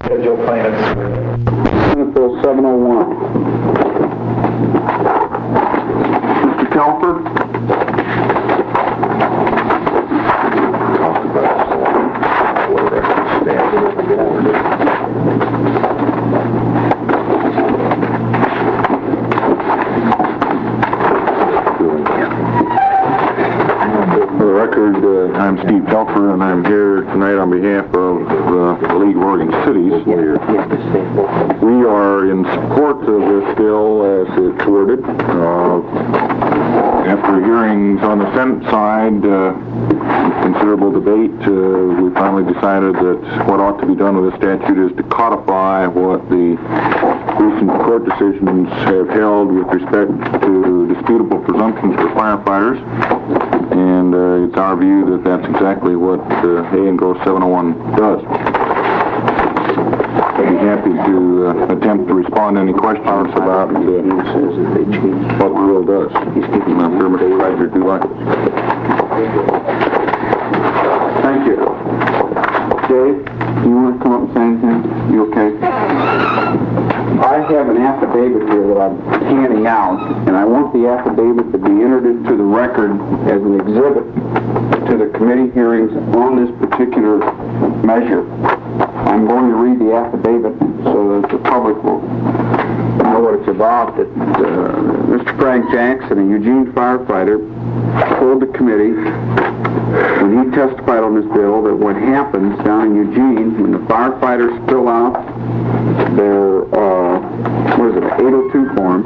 Schedule plaintiffs. Senate Bill 701. Mr. Telford? For the record, I'm Steve Telfer, and I'm here tonight on behalf of the League of Oregon Cities. We are in support of this bill as it's worded. After hearings on the Senate side, considerable debate, we finally decided that what ought to be done with the statute is to codify what the recent court decisions have held with respect to disputable presumptions for firefighters. And it's our view that that's exactly what A&Go 701 does. I'd be happy to attempt to respond to any questions about what the bill does. I'm sure Mr. Reiser do like it. Thank you. Dave, do you want to come up and say anything? You okay? I have an affidavit here that I'm handing out, and I want the affidavit to be entered into the record as an exhibit to the committee hearings on this particular measure. I'm going to read the affidavit so that the public will know what it's about. That Mr. Frank Jackson, a Eugene firefighter, told the committee when he testified on this bill that what happens down in Eugene when the firefighters fill out their 802 form.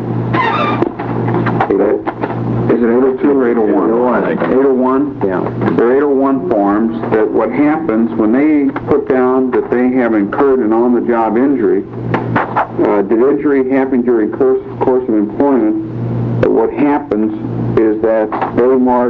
Is it 802 or 801? 801? Yeah. They're 801 forms that what happens when they put down that they have incurred an on-the-job injury, did injury happen during course of employment, what happens is that they mark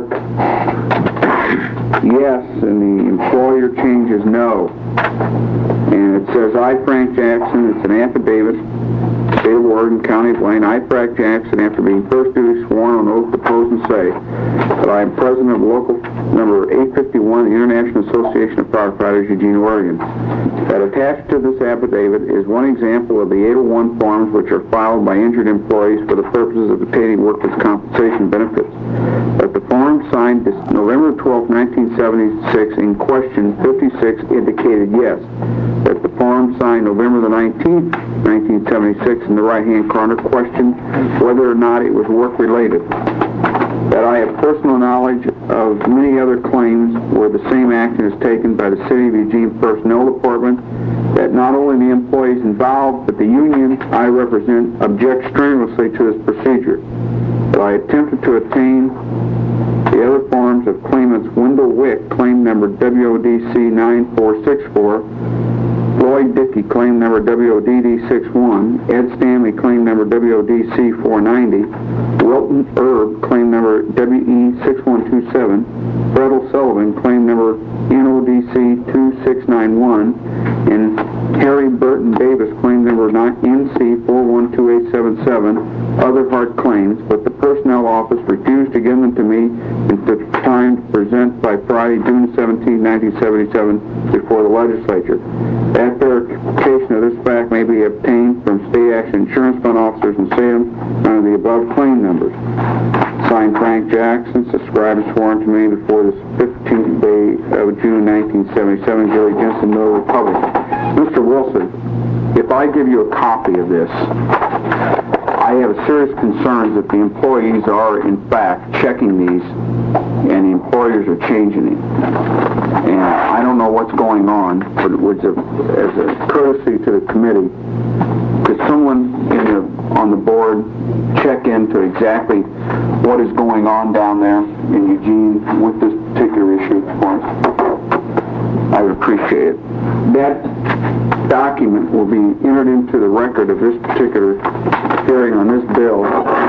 yes and the employer changes no. And it says, I, Frank Jackson, it's an affidavit, State of Oregon, County of Blaine, I, Frank Jackson, after being first duly sworn on oath, depose and say that I am president of local number 851, the International Association of Firefighters, Eugene, Oregon. That attached to this affidavit is one example of the 801 forms which are filed by injured employees for the purposes of obtaining workers' compensation benefits. That the form signed November 12, 1976 in question 56 indicated yes. That the form signed November the 19th, 1976 in the right-hand corner questioned whether or not it was work-related. That I have personal knowledge of many other claims where the same action is taken by the City of Eugene Personnel Department, that not only the employees involved, but the union I represent object strenuously to this procedure. That I attempted to obtain the other forms of claimants Wendell Wick, claim number WODC 9464, Lloyd Dickey, claim number WODD 61, Ed Stanley, claim number WODC 490, Wilton Erb, claim number WE 6127, Fred Sullivan, claim number NODC 2691, and Harry Burton Davis, claim number NC 412877, other hard claims, but the personnel office refused to give them to me in the time to present by Friday, June 17, 1977, before the legislature. That verification of this fact may be obtained from state action insurance fund officers in Salem under the above claim numbers. Signed, Frank Jackson, subscribed and sworn to me before the 15th day of June 1977, Gary Jensen, Mill Republic. Mr. Wilson, if I give you a copy of this, I have serious concerns that the employees are, in fact, checking these and the employers are changing it. And I don't know what's going on, but it was as a courtesy to the committee, could someone on the board check into exactly what is going on down there in Eugene with this particular issue for us? I would appreciate it. That document will be entered into the record of this particular hearing on this bill.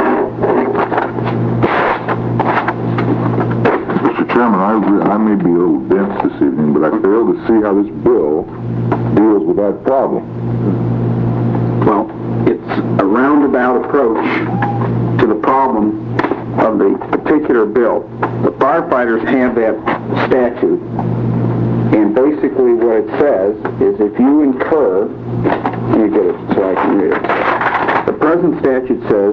Mr. Chairman, I may be a little dense this evening, but I fail to see how this bill deals with that problem. Well, it's a roundabout approach to the problem of the particular bill. The firefighters have that statute, And basically what it says is if you incur, let me get it so I can read it. The present statute says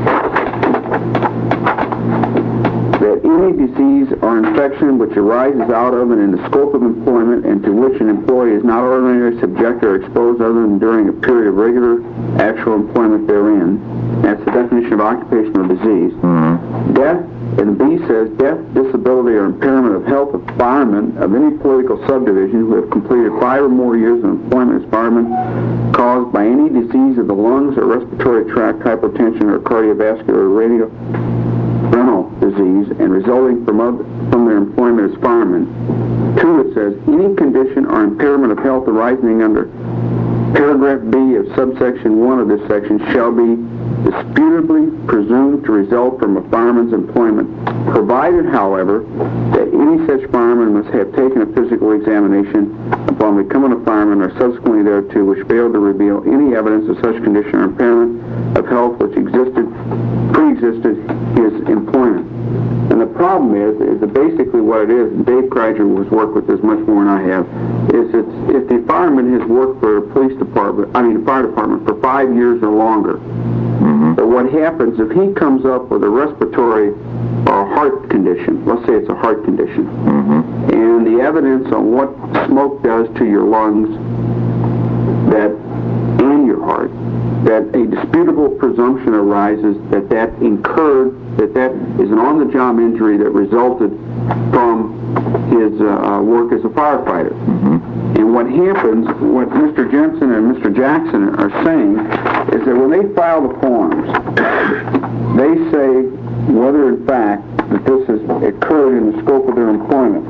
that any disease or infection which arises out of and in the scope of employment and to which an employee is not ordinarily subject or exposed other than during a period of regular actual employment therein, that's the definition of occupational disease. Death, and B says, death, disability, or impairment of health of firemen of any political subdivision who have completed 5 or more years of employment as firemen caused by any disease of the lungs or respiratory tract, hypertension, or cardiovascular or renal disease, and resulting from their employment as firemen. 2, it says, any condition or impairment of health arising under paragraph B of subsection 1 of this section shall be disputably presumed to result from a fireman's employment, provided, however, that any such fireman must have taken a physical examination upon becoming a fireman or subsequently thereto which failed to reveal any evidence of such condition or impairment of health which pre-existed his employment. And the problem is that basically what it is, and Dave Kreiger has worked with this much more than I have, is if the fireman has worked for a fire department for 5 years or longer, but what happens if he comes up with a respiratory or heart condition, let's say it's a heart condition, and the evidence on what smoke does to your lungs and your heart, that a disputable presumption arises that that is an on-the-job injury that resulted from his work as a firefighter. And what happens, what Mr. Jensen and Mr. Jackson are saying, is that when they file the forms, they say whether in fact that this has occurred in the scope of their employment.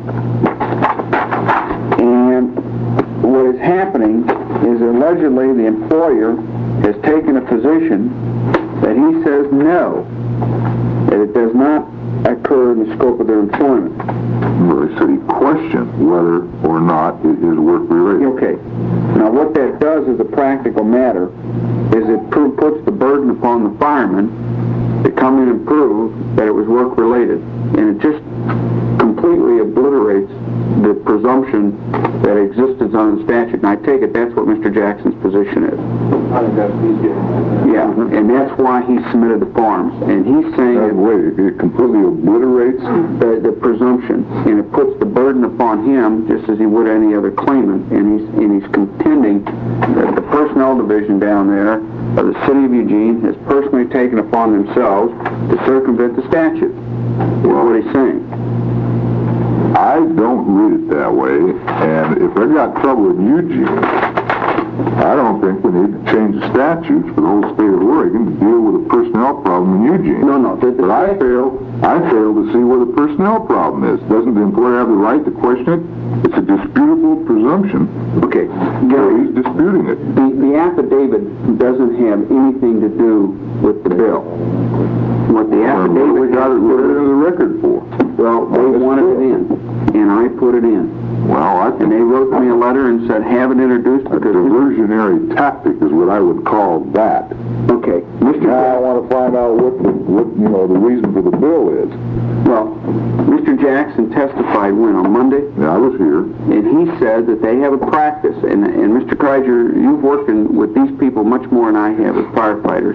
And what is happening is allegedly the employer has taken a position that he says no, that it does not occur in the scope of their employment. Well, they said he questioned whether or not it is work-related. Okay. Now what that does as a practical matter is it puts the burden upon the fireman to come in and prove that it was work-related. And it just completely obliterates the presumption that existed on the statute. And I take it that's what Mr. Jackson's position is. I think that's easy. Yeah, and that's why he submitted the forms. And he's saying it completely obliterates the presumption, and it puts the burden upon him just as he would any other claimant. And he's contending that the personnel division down there of the city of Eugene has personally taken upon themselves to circumvent the statute. Well, what he's saying. I don't read it that way, and if I got trouble in Eugene, I don't think we need to change the statutes for the whole state of Oregon to deal with a personnel problem in Eugene. No. But I fail to see where the personnel problem is. Doesn't the employer have the right to question it? It's a disputable presumption. Okay. Gary, he's disputing it. The affidavit doesn't have anything to do with the bill. What the affidavit we got it in the record for. Well, they wanted it in, and I put it in. Well, and they wrote me a letter and said, have it introduced. A diversionary tactic is what I would call that. Okay. Now I want to find out what the reason for the bill is. Well, Mr. Jackson testified on Monday? Yeah, I was here. And he said that they have a practice, and Mr. Kreiger, you've worked with these people much more than I have as firefighters.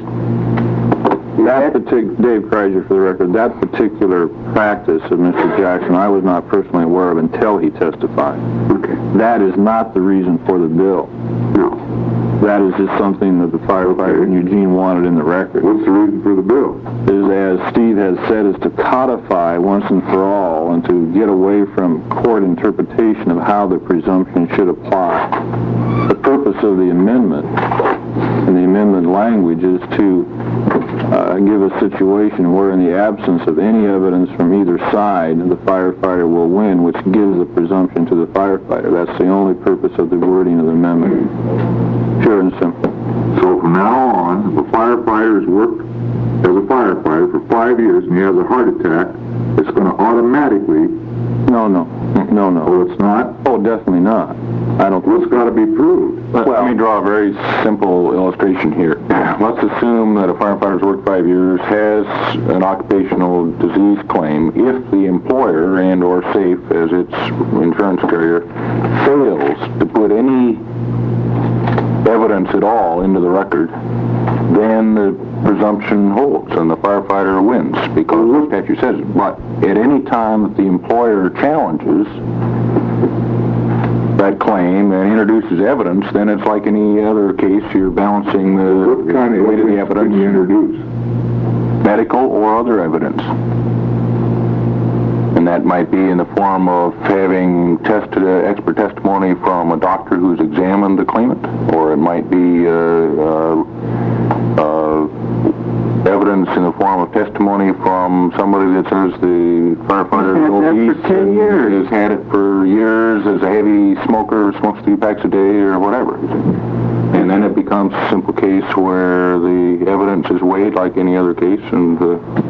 Dave Kreiger, for the record, that particular practice of Mr. Jackson, I was not personally aware of until he testified. Okay. That is not the reason for the bill. No. That is just something that the firefighter in Eugene wanted in the record. What's the reason for the bill? As Steve has said, is to codify once and for all and to get away from court interpretation of how the presumption should apply. The purpose of the amendment and the amendment language is to give a situation where in the absence of any evidence from either side, the firefighter will win, which gives the presumption to the firefighter. That's the only purpose of the wording of the amendment. Pure and simple. So from now on, if a firefighter has worked as a firefighter for 5 years and he has a heart attack, it's going to automatically... No. No. Oh, it's not? Oh, definitely not. I don't Well, it's got to be proved. Let me draw a very simple illustration here. Let's assume that a firefighter who's worked 5 years has an occupational disease claim. If the employer and or SAFE, as its insurance carrier, fails to put any evidence at all into the record, then the presumption holds and the firefighter wins, because the statute says it. But at any time that the employer challenges that claim and introduces evidence, then it's like any other case. You're balancing the What kind of weight of the evidence can you evidence, introduce? medical or other evidence. And that might be in the form of having expert testimony from a doctor who's examined the claimant, or it might be evidence in the form of testimony from somebody that says the firefighter is obese, for 10 years. has had it for years, is a heavy smoker, smokes 3 packs a day, or whatever. And then it becomes a simple case where the evidence is weighed like any other case, and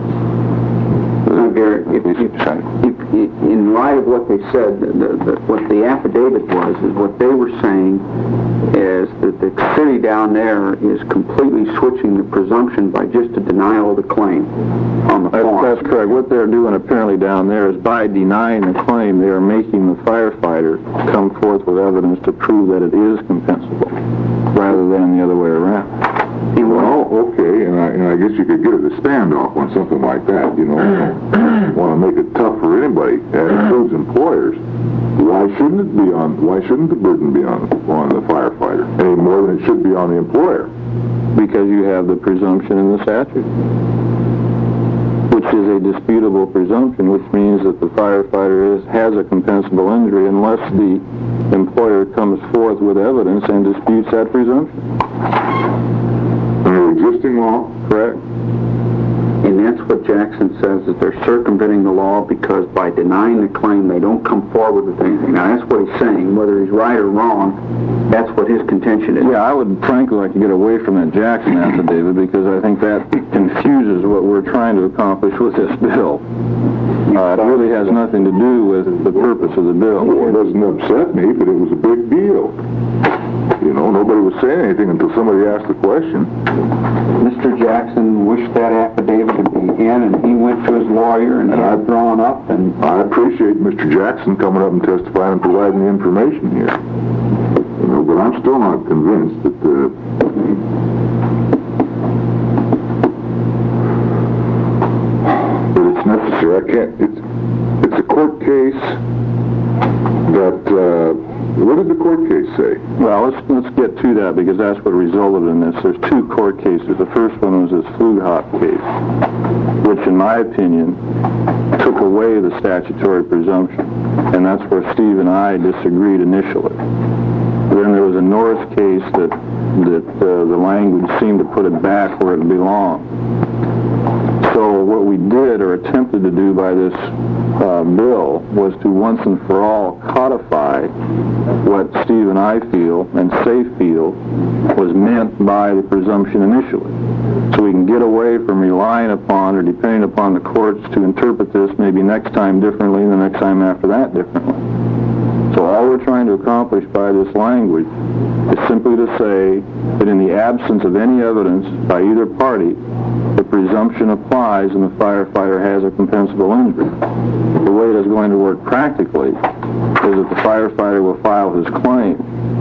in light of what they said, what the affidavit was, is what they were saying is that the city down there is completely switching the presumption by just a denial of the claim on the form. That's correct. What they're doing apparently down there is by denying the claim, they are making the firefighter come forth with evidence to prove that it is compensable, rather than the other way around. Well, okay, and I guess you could get it a standoff on something like that, you know. Want to make it tough for anybody, that includes employers. Why shouldn't the burden be on the firefighter any more than it should be on the employer? Because you have the presumption in the statute, which is a disputable presumption, which means that the firefighter has a compensable injury unless the employer comes forth with evidence and disputes that presumption. Under existing law? Correct. And that's what Jackson says, that they're circumventing the law because by denying the claim, they don't come forward with anything. Now, that's what he's saying. Whether he's right or wrong, that's what his contention is. Yeah, I would frankly like to get away from that Jackson affidavit, because I think that confuses what we're trying to accomplish with this bill. It really has nothing to do with the purpose of the bill. Well, it doesn't upset me, but it was a big deal. You know, nobody was saying anything until somebody asked the question. Mr. Jackson wished that affidavit to be in, and he went to his lawyer, and I've drawn up, and I appreciate Mr. Jackson coming up and testifying and providing the information here. You know, but I'm still not convinced that it's necessary. I can't. It's a court case that. What did the court case say? Well, let's get to that, because that's what resulted in this. There's 2 court cases. The first one was this Flughop case, which, in my opinion, took away the statutory presumption, and that's where Steve and I disagreed initially. Then there was a Norris case that the language seemed to put it back where it belonged. So what we did, or attempted to do by this bill, was to once and for all codify what Steve and I feel and SAFE feel was meant by the presumption initially. So we can get away from relying upon or depending upon the courts to interpret this maybe next time differently and the next time after that differently. So all we're trying to accomplish by this language is simply to say that in the absence of any evidence by either party, the presumption applies and the firefighter has a compensable injury. The way it is going to work practically is that the firefighter will file his claim.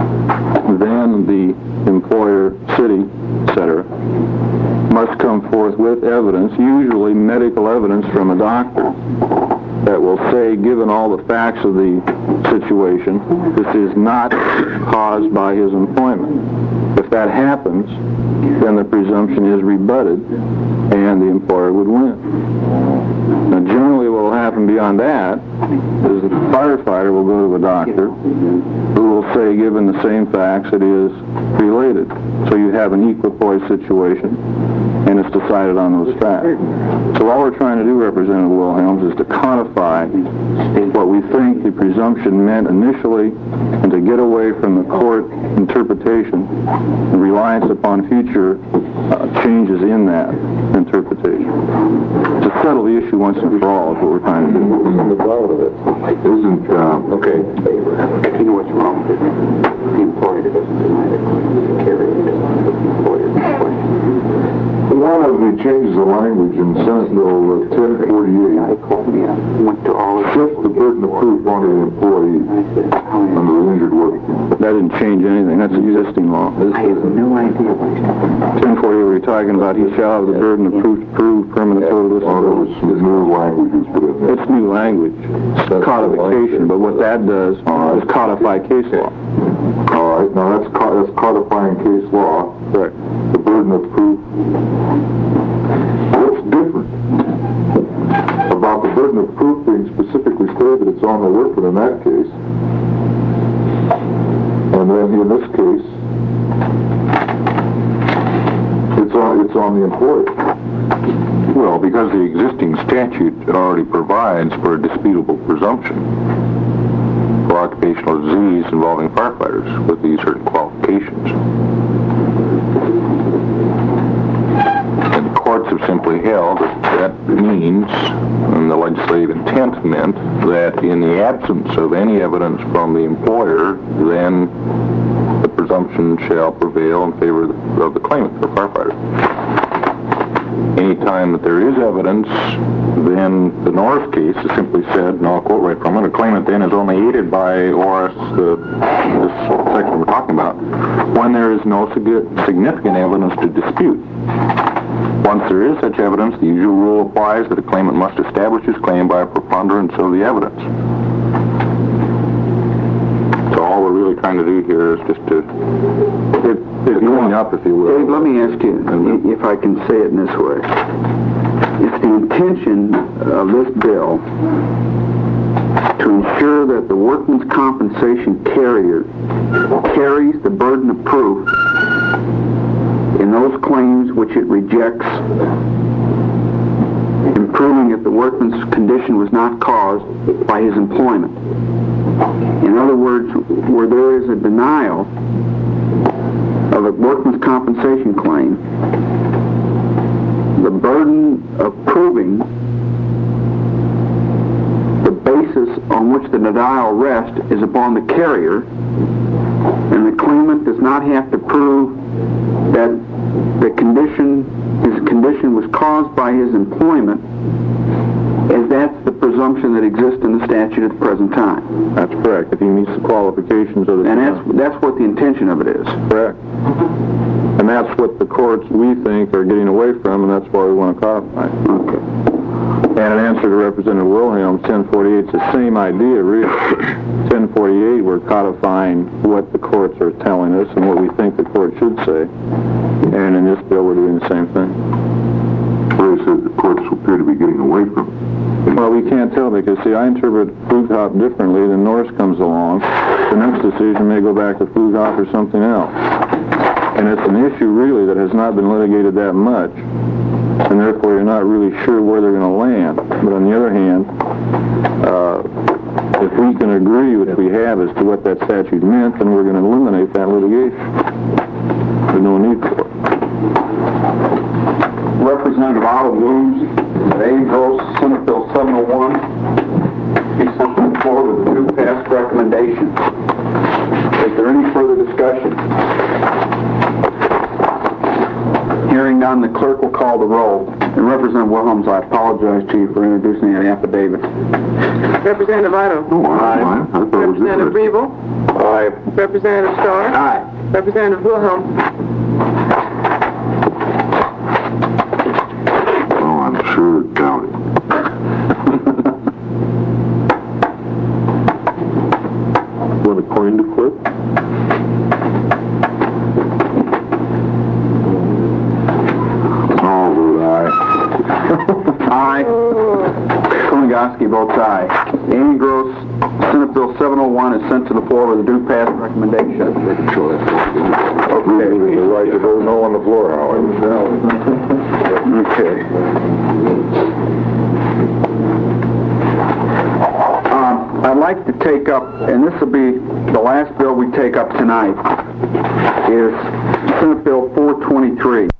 Then the employer, city, etc., must come forth with evidence, usually medical evidence from a doctor, that will say, given all the facts of the situation, this is not caused by his employment. If that happens, then the presumption is rebutted and the employer would win. Now, generally what will happen beyond that is that the firefighter will go to a doctor who will say, given the same facts, it is related. So you have an equipoise situation, and it's decided on those facts. So all we're trying to do, Representative Wilhelms, is to codify what we think the presumption meant initially, and to get away from the court interpretation and reliance upon future changes in that interpretation. To settle the issue once and for all is what we're trying to do. Isn't language in Senate Bill 1048 went to all of shifts the burden of proof onto the employee under the injured worker. That didn't change anything. That's existing law. I have no idea what he's talking about. 1040, we're talking about he shall have the burden of proof to prove permanent total Oh, disability. it's new language is put in there. It's new language. It's codification, but what that does is codify case law. All right, now that's codifying case law. Correct. The burden of proof. What's different about the burden of proof being specifically stated it's on the worker in that case, and then in this case, it's on the employer? Well, because the existing statute already provides for a disputable presumption for occupational disease involving firefighters with these certain qualifications. And the courts have simply held that that means, and the legislative intent meant, that in the absence of any evidence from the employer, then the presumption shall prevail in favor of the claimant for firefighter. Any time that there is evidence, then the Norris case is simply said, and I'll quote right from it, a claimant then is only aided by ORS, this section we're talking about, when there is no significant evidence to dispute. Once there is such evidence, the usual rule applies that a claimant must establish his claim by a preponderance of the evidence. So all we're really trying to do here is just to clean up, if you will. Dave, let me ask you, if I can say it in this way. It's the intention of this bill to ensure that the workman's compensation carrier carries the burden of proof in those claims which it rejects, in proving that the workman's condition was not caused by his employment. In other words, where there is a denial of a workman's compensation claim, the burden of proving the basis on which the denial rests is upon the carrier, and the claimant does not have to prove that his condition was caused by his employment, as that's the presumption that exists in the statute at the present time. That's correct. If he meets the qualifications of the And that's what the intention of it is. correct. And that's what the courts, we think, are getting away from, and that's why we want to codify it. Okay. And in answer to Representative Wilhelm, 1048 is the same idea, really. 1048, we're codifying what the courts are telling us and what we think the court should say. And in this bill, we're doing the same thing. Where it says the courts appear to be getting away from it. Well, we can't tell because, see, I interpret Flughop differently. Then Norris comes along. The next decision may go back to Flughop or something else. And it's an issue, really, that has not been litigated that much. And therefore, you're not really sure where they're going to land. But on the other hand, if we can agree, which we have, as to what that statute meant, then we're going to eliminate that litigation. There's no need for it. Representative Otto moves that A. Gross, Senate Bill 701, be sent to the floor with a new passed recommendation. Is there any further discussion? Hearing none, the clerk will call the roll. And Representative Wilhelms, I apologize to you for introducing that affidavit. Representative Otto. Oh, I thought it was Representative this. Briebel. Aye. Representative Starr. Aye. Representative Wilhelm. Oh, I'm sure doubt it. Want a coin to flip? All vote aye. Aye. Kunigoski votes aye. Amy Gross, Senate Bill 701 is sent to the floor with a due pass recommendation. Okay. The right to vote no on the floor, however. Okay. I'd like to take up, and this will be the last bill we take up tonight, is Senate Bill 423.